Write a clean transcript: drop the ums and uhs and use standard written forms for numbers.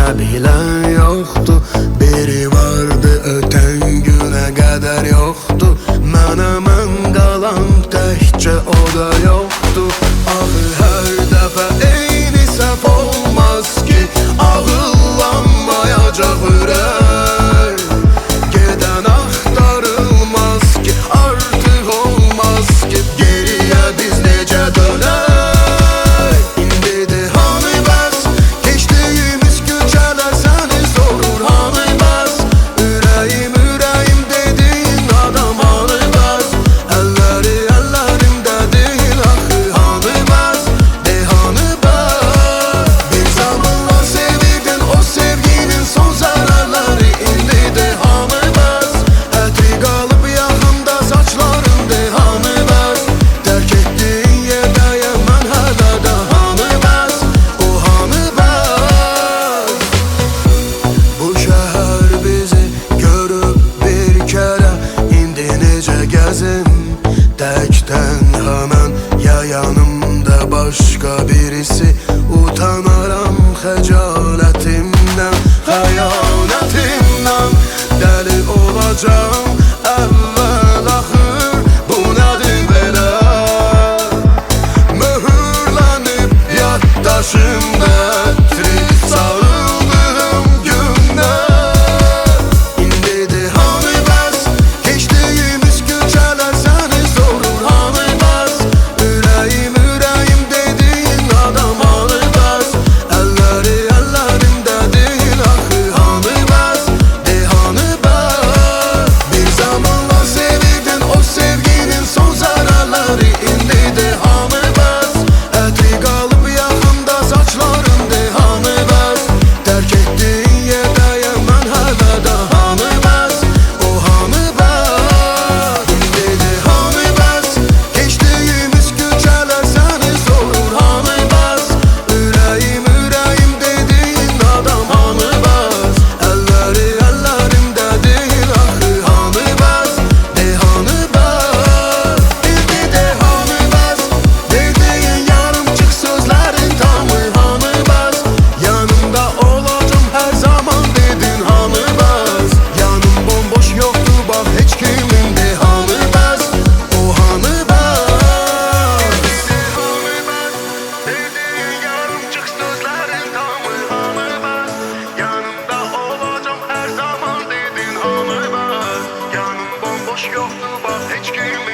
bilen yoktu. Biri vardı öten güne kadar yoktu. Mən qalan təkcə o da yoktu. Ahı her dəfə eyni səhv olmaz ki, ağıllanmayacaq ürək. Gedən axtarılmaz ki, artıq olmaz ki, geriyə biz necə dönək. İndidir hanı bəs, keçdiyimiz küçələr səni sorur hanı bəs. Ürəyim ürəyim dediyin adam hanı bəs. Əlləri əllərimdə deyil axı hanı bəs. De hanı bəs. Bir zamanlar sevirdin o sevginin son zərərləri indidir hanı bəs. Ətri qalıb yaxında saçların de hanı bəs. Tərk etdiyin yerdəyəm mən hələ də hanı bəs. O hanı bəs. Bu şəhər bizi görüb bir kərə, indi necə gəzim təkdən həmən. Ya yanımda başqa birisi, utanaram xəcalətimdən, xəyanətimdən. Dəli olacağım əvvəl axır, bu nədir belə? Möhürlənib yaddaşımda ətri sarıldığım günlər. İndidir hanı bəs, keçdiyimiz küçələr səni sorur hanı bəs. Ürəyim ürəyim dediyin adam hanı bəs. Əlləri əllərimdə deyil axı hanı bəs. De hanı bəs. Bir zamanlar sevirdin o sevginin son zərərləri indidir hanı bəs. Ətri qalıb yaxında saçların de hanı bəs. Tərk etdiyin yerdəyəm mən hələ də hanı bəs. O hanı bəs. İndidir hanı bəs, keçdiyimiz küçələr səni sorur hanı bəs. Ürəyim ürəyim dediyin adam hanı bəs. Əlləri əllərimdə deyil axı hanı bəs. De hanı bəs. İndidir hanı bəs, dediyin yarımçıq sözlərin tamı hanı bəs. Yanımda olacam hər zaman dedin hanı bəs. Yanım bomboş yoxdur bax heç kimin de hanı bəs. O hanı bəs. Hanı bəs, dediyin yarımçıq sözlərin tamı hanı bəs. Yanımda olacam hər zaman dedin hanı bəs. Yanım bomboş yoxdur bax heç kimin